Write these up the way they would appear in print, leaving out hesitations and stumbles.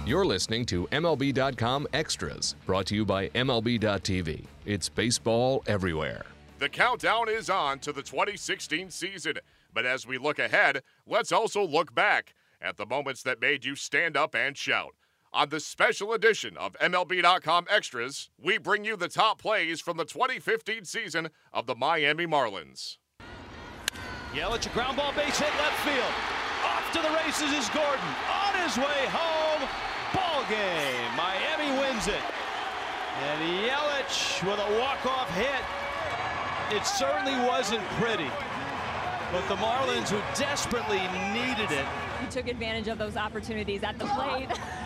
You're listening to MLB.com Extras, brought to you by MLB.tv. It's baseball everywhere. The countdown is on to the 2016 season, but as we look ahead, let's also look back at the moments that made you stand up and shout. On this special edition of MLB.com Extras, we bring you the top plays from the 2015 season of the Miami Marlins. Yelich, a ground ball, base hit, left field. Off to the races is Gordon. On his way home. Ball game. Miami wins it. And Yelich with a walk-off hit. It certainly wasn't pretty. But the Marlins, who desperately needed it. He took advantage of those opportunities at the plate.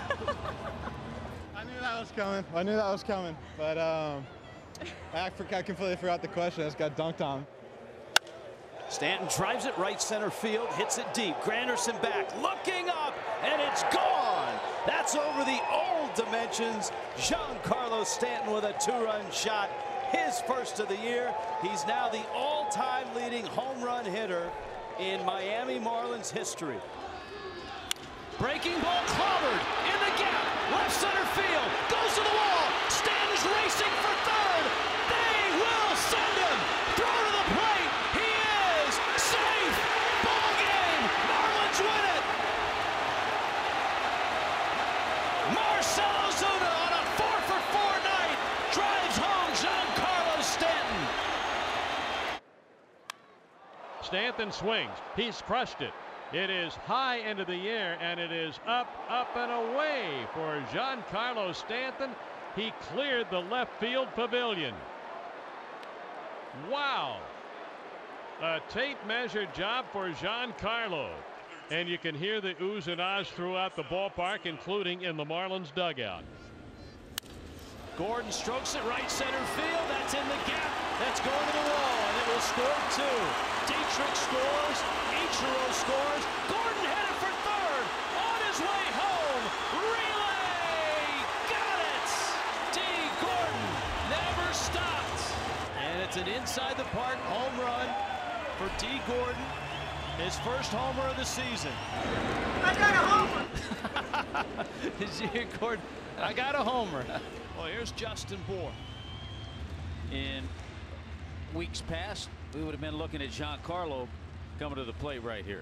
I knew that was coming. But I completely forgot the question. I just got dunked on. Stanton drives it right center field, hits it deep. Granderson back, looking up, and it's gone. That's over the old dimensions. Giancarlo Stanton with a two-run shot, his first of the year. He's now the all-time leading home run hitter in Miami Marlins history. Breaking ball clobbered in the gap, left center field, goes to the wall. Stanton's racing for third. They will send him. Throw to the plate. He is safe. Ball game. Marlins win it. Marcell Ozuna on a 4-for-4 night drives home Giancarlo Stanton. Stanton swings. He's crushed it. It is high into the air, and it is up, and away for Giancarlo Stanton. He cleared the left field pavilion. Wow. A tape-measured job for Giancarlo. And you can hear the oohs and ahs throughout the ballpark, including in the Marlins dugout. Gordon strokes it right center field. That's in the gap. That's going to the wall, and it will score two. Dietrich scores. Ichiro scores. Gordon headed for third. On his way home. Relay. Got it. D. Gordon never stopped. And it's an inside the park home run for D. Gordon. His first homer of the season. I got a homer. D. Gordon, I got a homer. Well, here's Justin Bour. In weeks past, we would have been looking at Giancarlo coming to the plate right here.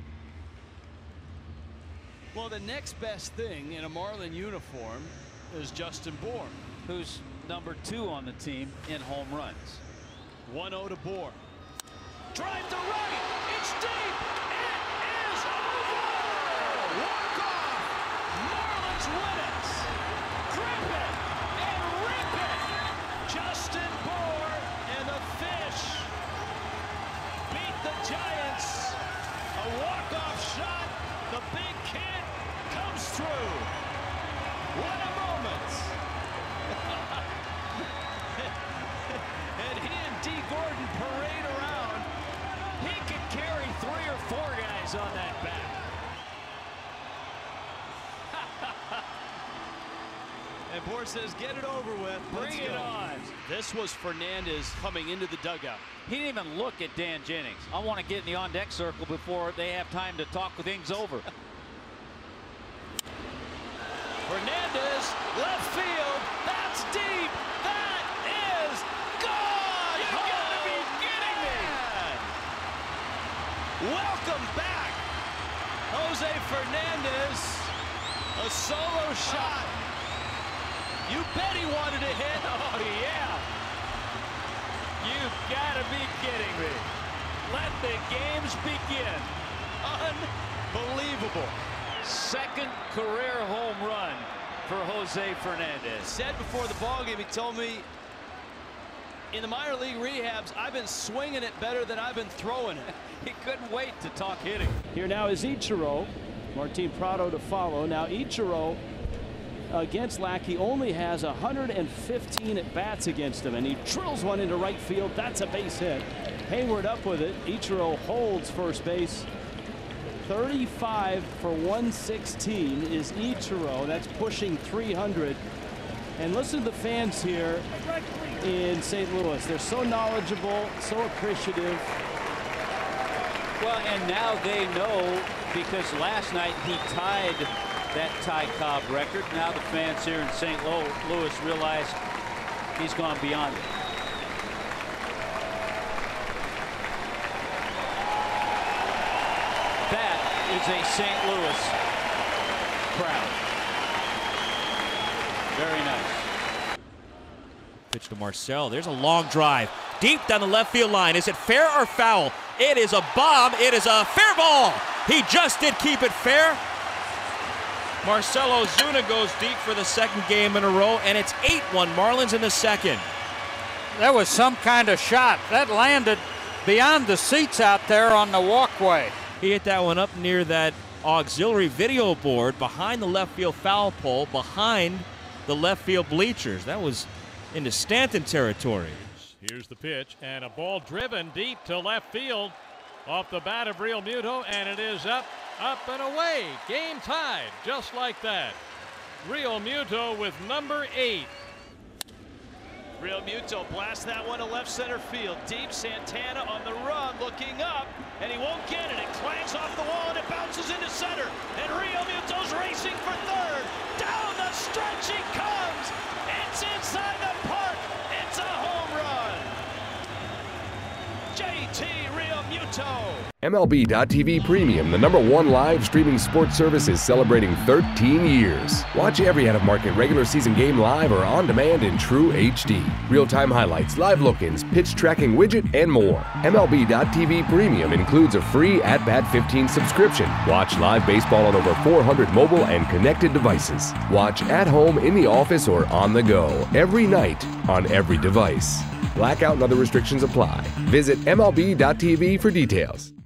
Well, the next best thing in a Marlin uniform is Justin Bour, who's number 2 on the team in home runs. 1-0 to Bour. Drive to right. It's deep. It is over. Walk off. Marlins win it. Grip it and rip it. Justin Bour and the Fish beat the Giants. A walk-off shot. The big kid comes through. What a moment. And he and D. Gordon parade around. He could carry 3 or 4 guys on that bat. And Bour says, get it over with. Bring it on. This was Fernandez coming into the dugout. He didn't even look at Dan Jennings. I want to get in the on-deck circle before they have time to talk things over. Fernandez, left field. That's deep. That is gone. You gotta be kidding me. Welcome back. Jose Fernandez. A solo shot. You bet he wanted to hit. Oh, yeah. You've got to be kidding me. Let the games begin. Unbelievable. Second career home run for Jose Fernandez. Said before the ballgame, he told me, in the minor league rehabs, I've been swinging it better than I've been throwing it. He couldn't wait to talk hitting. Here now is Ichiro. Martin Prado to follow. Now Ichiro against Lackey only has 115 at-bats against him, and he drills one into right field. That's a base hit. Hayward up with it. Ichiro holds first base. 35 for 116 is Ichiro. That's pushing 300. And listen to the fans here in St. Louis. They're so knowledgeable, so appreciative. Well, and now they know, because last night he tied that Ty Cobb record. Now the fans here in St. Louis realize he's gone beyond it. That is a St. Louis crowd. Very nice. Pitch to Marcell. There's a long drive. Deep down the left field line. Is it fair or foul? It is a bomb. It is a fair ball. He just did keep it fair. Marcell Ozuna goes deep for the second game in a row, and it's 8-1 Marlins in the second. That was some kind of shot. That landed beyond the seats out there on the walkway. He hit that one up near that auxiliary video board behind the left field foul pole, behind the left field bleachers. That was into Stanton territory. Here's the pitch, and a ball driven deep to left field off the bat of Realmuto, and it is up and away. Game tied, just like that. Realmuto with number 8. Realmuto blasts that one to left center field. Deep, Santana on the run, looking up, and he won't get it. It clangs off the wall, and it bounces into center. And Realmuto's racing for third. Down the stretch he comes. It's inside the park. It's a home run. JT Realmuto. MLB.tv Premium, the #1 live streaming sports service, is celebrating 13 years. Watch every out-of-market regular season game live or on demand in true HD. Real-time highlights, live look-ins, pitch tracking widget, and more. MLB.tv Premium includes a free At-Bat 15 subscription. Watch live baseball on over 400 mobile and connected devices. Watch at home, in the office, or on the go, every night, on every device. Blackout and other restrictions apply. Visit MLB.tv for details.